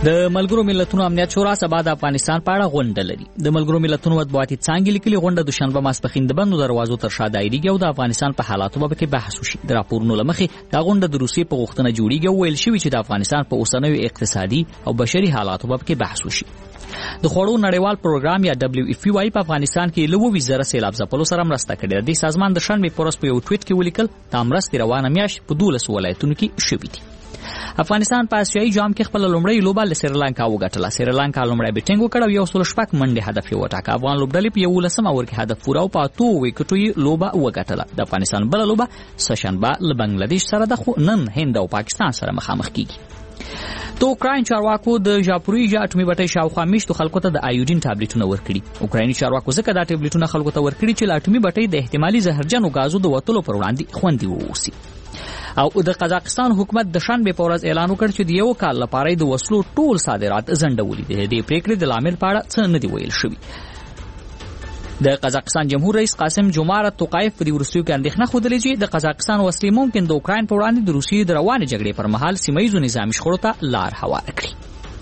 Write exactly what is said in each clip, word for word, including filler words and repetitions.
د ملګرو ملتونو امنیت شورا سبا د افغانستان په اړه غونډه لري. د ملګرو ملتونو مطبوعاتي څانګې لیکلي غونډه دوشنبه ماسپښین د بندو دروازو تر شا دایریږي او د افغانستان په حالاتو به کې بحث وشي. د راپورونو له مخې دا غونډه د روسیې په غوښتنه جوړیږي او ویل شوي چې د افغانستان په اوسنیو اقتصادي او بشري حالاتو به کې بحث وشي. د خوړو نړیوال پروګرام یا دبليو اف پی وايي په افغانستان کې له ووي زره سیلاب ځپلو سره مرسته کړې ده. د سازمان د شنبې په ورځ په یو ټویټ کې ولیکل دا مرستې روانه میاشت په دولس ولایتونو کې شوې دي. افغانستان په اسیایي جام کې خپل لومړی لوبه له سریلانکا وګټله. سریلانکا لومړی بیټینګ وکړ او یو سل شپږ منډې هدف یې وټاکه. افغان لوبډلې په یولسم اوور کې هدف پوره او په اتو وکټو یې لوبه وګټله. د افغانستان بله لوبه سهشنبه له بنگلادیش سره د خو نن هند او پاکستان سره مخامخ کیږي. د اوکراین چارواکو د ژاپوریژا اټومي بټۍ شاوخوا میشتو خلکو ته د ایوډین ټابلیټونه ورکړي. اوکرایني چارواکو ځکه دا ټابلیټونه خلکو ته ورکړي چې له اټومي بټۍ د احتمالي زهرجنو غازو د وتلو پر وړاندې خوندي واوسي. او د قزاقستان حکومت د شنبې په ورځ اعلان وکړ چې د یو کال لپاره د وسلو ټول صادرات ځنډولي دي. د پریکړې د لامل په اړه څه نه دی ویل شوی. د قزاقستان جمهور رئیس قاسم جومارت توقایف په دې وروستیو کې اندېښنه ښودلې چې د قزاقستان وسلې ممکن د اوکراین په وړاندې د روسیې د روانې جګړې پر مهال سیمه ییزو نظامي شخړو ته لار هواره کړي.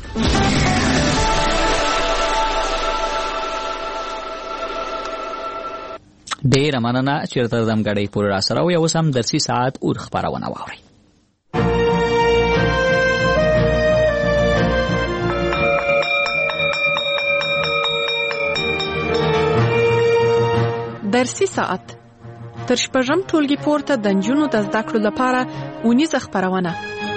ډېره مننه چې تر دمګړۍ پورې راسره وئ. اوس هم درسي ساعت اور خپرونه واورئ. درسي ساعت تر شپږم ټولګي پورته د نجونو د زده کړو لپاره اونیزه خپرونه.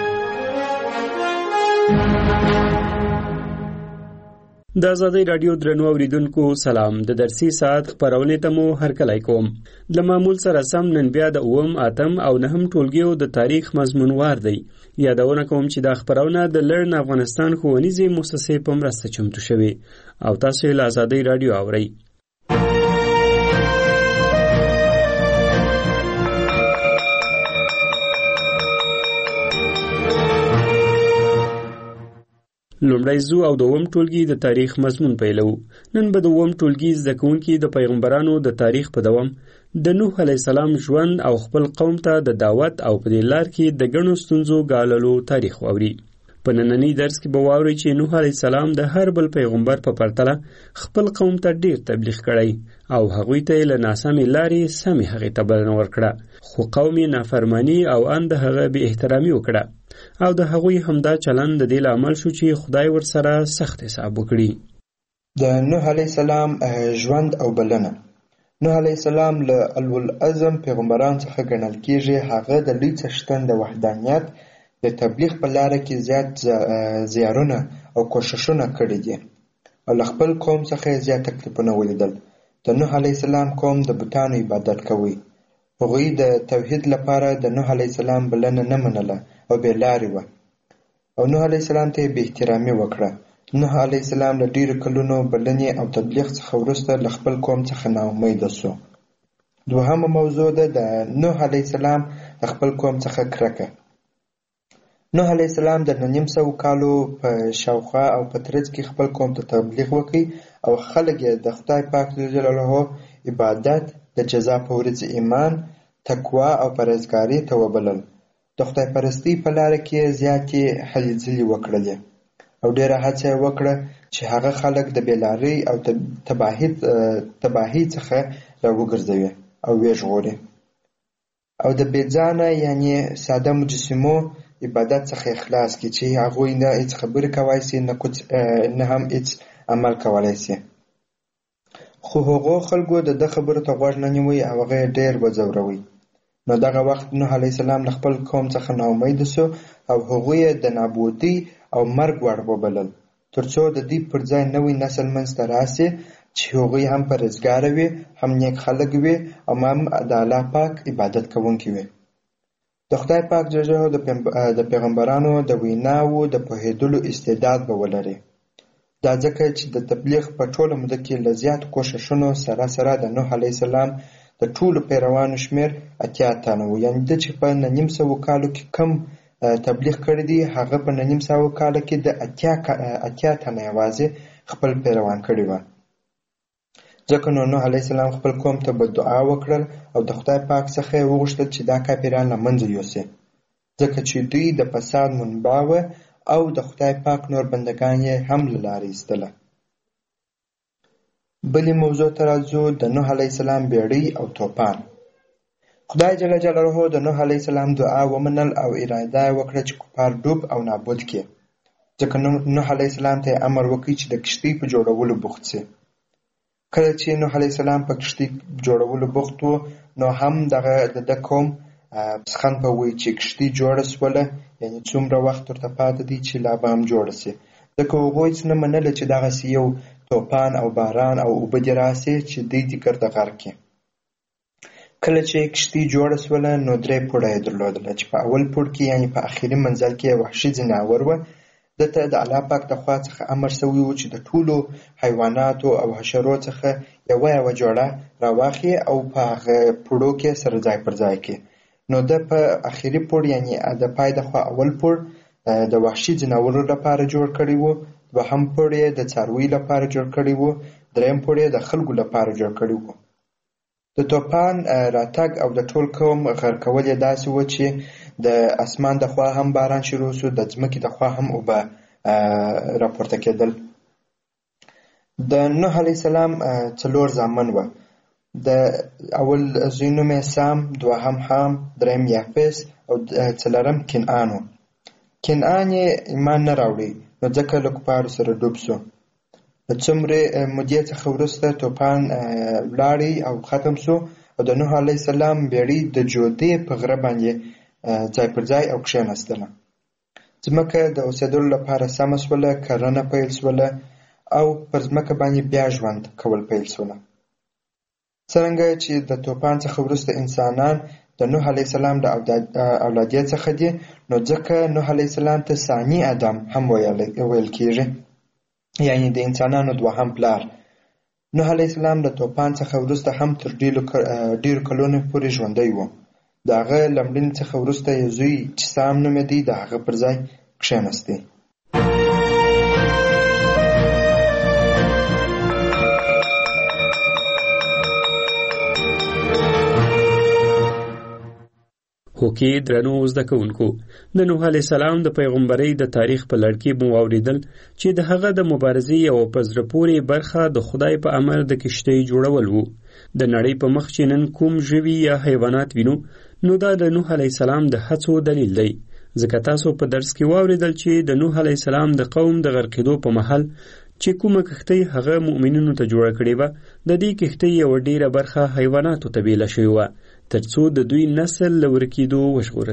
د آزادۍ راډیو درنو اوریدونکو سلام. د درسي ساعت خپرونې ته مو هرکلی کوم. له معمول سره سم نن بیا د اووم اتم او نهم ټولګیو د تاریخ مضمونوار دی. یادونه کوم چې دا خپرونه د لرن افغانستان ښوونیزې مؤسسې په مرسته چمتو شوې او تاسو یې له آزادۍ راډیو اورئ. لومړی زو او دوم ټولګي د تاریخ مضمون پیلو. نن به د دوم ټولګي زده کوونکي د پیغمبرانو د تاریخ په دوام د نوح علیه السلام ژوند او خپل قوم ته د دعوت او په دې لار کې د ګڼو ستونزو ګاللو تاریخ واوري. په نننی درس کې به واورئ چې نوح علیه السلام د هر بل پیغمبر په پرتله خپل قوم ته ډیر تبلیغ کړی او هغوی ته یې له ناسمې لارې سمې هغې ته بلنه ورکړه، خو قوم یې نافرماني او ان د هغه بې احترامي وکړه او د هغوی همدا چلند د دې لامل شو چې خدای ورسره سخت حساب وکړي. د نوح علیه السلام ژوند او بلنه. نوح علیه السلام له الوالعزم پیغمبران څخه ګڼل کیږي. هغه د لوی څښتن د وحدانیت د تبلیغ په لاره کې زیات زیارونه او کوششونه کړي دي او له خپل قوم څخه زیات تکلیفونه ولیدل. د نوح علیه السلام قوم د بتانو عبادت کوي. هغوی د توحید لپاره د نوح علیه السلام بلنه نه منله او بې لارې وه او نوح علیه السلام ته یې بې احترامي وکړه. نوح علیه السلام له ډېرو کلونو بلنې او تبلیغ څخه وروسته له خپل قوم څخه ناامیده سو. دوهمه موضوع ده د نوح علیه السلام د خپل قوم څخه کرکه. نوح علیه السلام د نیم سوو کالو په شاوخوا او په ترڅ کې خپل قوم ته تبلیغ وکړي او خلک یې د خدای پاک جل جلاله عبادت، د جزا په ورځ ایمان، تقوا او پرهیزګاري ته وبلل. د خدای پرستی په لاره کې زیاتې هلې ځلې وکړلې او ډېره هڅه یې وکړه چې هغه خلک د بېلارۍ او تباهۍ تباهۍ څخه راوګرځوي او ویې ژغوري او د بېځانه یعنې ساده مجسمو عبادت څخه خلاص کړي چې هغوی نه هېڅ خبرې کولی سي نه هم هېڅ عمل کولی سي. خو هغو خلکو د ده خبرو ته غوږ نه نیوی او هغه یې ډېر وځوروي. نو دغه وخت نوح علیه السلام له خپل قوم څخه ناامیده سو او هغوی یې د نابودۍ او مرګ وړ وبلل تر څو د دوی پر ځای نوی نسل منځته راسي چې هغوی هم پرهیزګاره وي، هم نیک خلک وي او هم د الله پاک عبادت کوونکي وي. د خدای پاک جل جلاله د پیغمبرانو د ویناوو د پوهېدلو استعداد به ولري. دا ځکه چې د تبلیغ په ټوله موده کې له زیاتو کوښښونو سره سره د نوح علیه السلام د ټولو پیروانو شمېر اتیا تنه و. یعنې ده چې په نیم سوو کالو کې کم تبلیغ کړی دی هغه په نیم سوو کالو کې د اتیا اتیا تنه یوازې خپل پیروان کړي وه. ځکه نو نوح علیه السلام خپل قوم ته به دعا وکړل او د خدای پاک څخه یې وغوښتل چې دا کافران له منځه یوسي، ځکه چې دوی د فساد منبع وه او د خدای پاک نور بندگان یې هم له لارې ایستله. بلې موضوع ته راځو، د نوح علیه السلام بیړۍ او توپان. خدای جل جلاله د نوح علیه السلام دعا ومنل او اراده یې وکړه چې کفار ډوب او نابود کړي. ځکه نوح علیه السلام ته یې امر وکړ چې د کښتۍ په جوړولو بوخت شي. کله چې نوح علیه السلام په کښتۍ جوړولو بوخت و، نو هم دغه د ده قوم پسخند به وایي چې کښتۍ جوړه سوله، یعنې څومره وخت ورته پاته دی چې لا به هم جوړه شي. ځکه هغوی څه نه منله چې دغسې یو توپان او باران او اوبه دې راسي چې دوی دې ګرده غرق کړي. کله چې کښتۍ جوړه سوله، نو درې پوړه یې درلودله، چې په اول پوړ کې یعنې په اخري منزل کې یې وحشي ځناور وه. ده ته د الله پاک د خوا څخه امر سوی و چې د ټولو حیواناتو او حشرو څخه یوه یوه جوړه راواخلي او په هغه پوړو کې سره ځای پر ځای کړي. نو ده په اخري پوړ یعنې د پای د خوا اول پوړ د وحشي ځناورو لپاره جوړ کړی و، دوهم پوړ یې د څارویو لپاره جوړ کړی و، دریم پوړ یې د خلکو لپاره جوړ کړی و. د توپان راتګ او د ټول قوم غرقول یې داسې و چې د اسمان د خوا هم باران شروع سو، د ځمکې د خوا هم اوبه راپورته کېدل. د نوح علیه السلام څلور زامن وه. د اول زوی نوم یې سام، دوهم حام، دریم یافس او څلورم کنعان و. کنعان یې ایمان نه راوړی، نو ځکه له کفارو سره ډوب سو. له څومرې مودې څخه وروسته توپان ولاړی او ختم سو، او د نوح علیه السلام بیړۍ د جودې په غره باندې ځای پر ځای او کښېناستله. ځمکه د اوسېدلو لپاره سمه سوله، کرنه پیل سوله او پر ځمکه باندې بیا ژوند کول پیل سوله. څرنګه چې د توپان څخه وروسته انسانان د نوح علیه السلام د اولادیې څخه دي، نو ځکه نوح علیه السلام ته ثاني ادم هم ویل کېږي، یعنې د انسانانو دوهم پلار. نوح علیه السلام د توپان څخه وروسته هم تر ډېرو کلونو پورې ژوندی و. د هغه له مړینې څخه وروسته یې زوی چې سام نومېدی د هغه پر ځای کښېناستی. هوکې درنو زده کوونکو، د نوح علیه السلام د پیغمبرۍ د تاریخ په لړ کې مو واورېدل چې د هغه د مبارزې یوه په زړه پورې برخه د خدای په امر د کښتۍ جوړول و. د نړۍ په مخ چې نن کوم ژوي یا حیوانات وینو، نو دا د نوح علیه السلام د هڅو دلیل دی. ځکه تاسو په درس کې واورېدل چې د نوح علیه السلام د قوم د غرقېدو په مهال چې کومه کښتۍ هغه مؤمنینو ته جوړه کړې وه، د دې کښتۍ یوه ډېره برخه حیواناتو ته بیله شوې وه، تر څو د دوی نسل له ورکېدو وژغورل